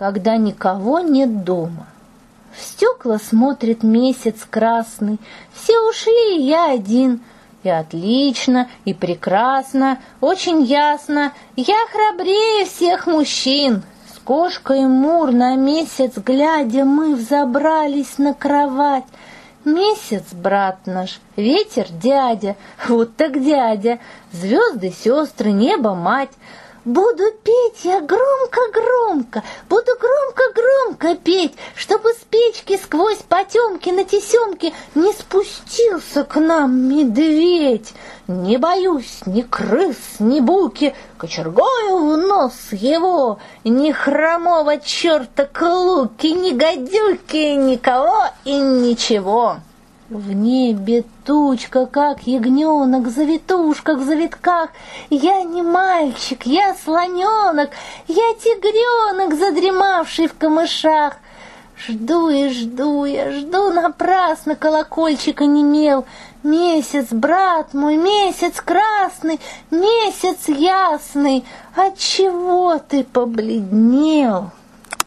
когда никого нет дома. В стекла смотрит месяц красный, все ушли, и я один. И отлично, и прекрасно, очень ясно, я храбрее всех мужчин. С кошкой Мур на месяц глядя, мы взобрались на кровать. Месяц, брат наш, ветер, дядя, вот так дядя, звезды, сестры, небо, мать. Буду петь я громко-громко, буду громко-громко петь, чтобы с печки сквозь потемки на тесемке не спустился к нам медведь. Не боюсь ни крыс, ни буки, кочергою в нос его, ни хромого черта Клуки, ни гадюки, никого и ничего. В небе тучка, как ягненок, завитушка в завитках. Я не мальчик, я слоненок, я тигренок, задремавший в камышах. Жду и жду я, жду напрасно, колокольчик онемел. Месяц, брат мой, месяц красный, месяц ясный, отчего ты побледнел?